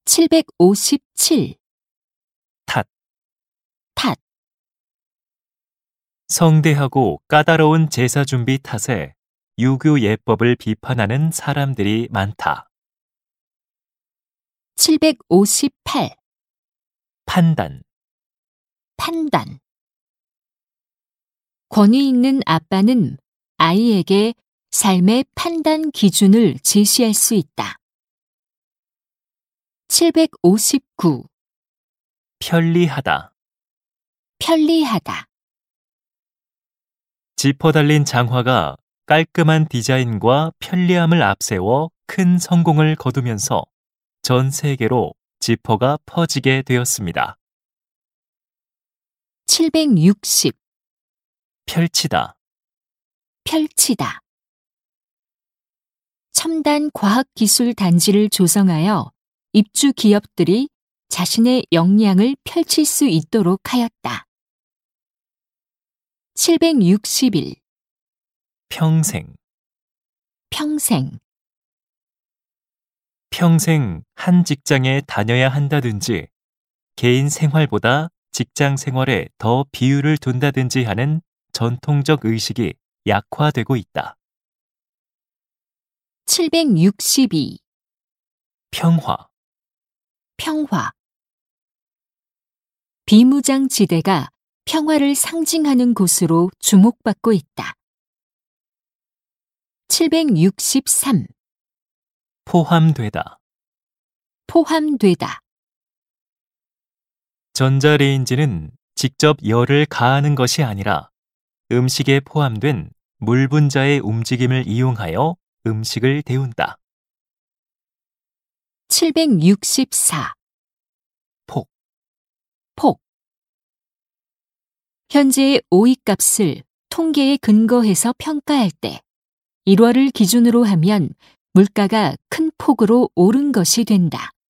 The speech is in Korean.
757. 탓. 탓. 성대하고 까다로운 제사 준비 탓에 유교 예법을 비판하는 사람들이 많다. 758. 판단. 판단. 권위 있는 아빠는 아이에게 삶의 판단 기준을 제시할 수 있다. 759. 편리하다. 편리하다. 지퍼 달린 장화가 깔끔한 디자인과 편리함을 앞세워 큰 성공을 거두면서 전 세계로 지퍼가 퍼지게 되었습니다. 760. 펼치다. 펼치다. 첨단 과학기술 단지를 조성하여 입주 기업들이 자신의 역량을 펼칠 수 있도록 하였다. 761. 평생. 평생. 평생 한 직장에 다녀야 한다든지 개인 생활보다 직장 생활에 더 비율을 둔다든지 하는 전통적 의식이 약화되고 있다. 762. 평화. 평화. 비무장지대가 평화를 상징하는 곳으로 주목받고 있다. 763. 포함되다. 포함되다. 전자레인지는 직접 열을 가하는 것이 아니라 음식에 포함된 물 분자의 움직임을 이용하여 음식을 데운다. 764. 폭. 폭. 현재의 오이값을 통계에 근거해서 평가할 때 1월을 기준으로 하면 물가가 큰 폭으로 오른 것이 된다.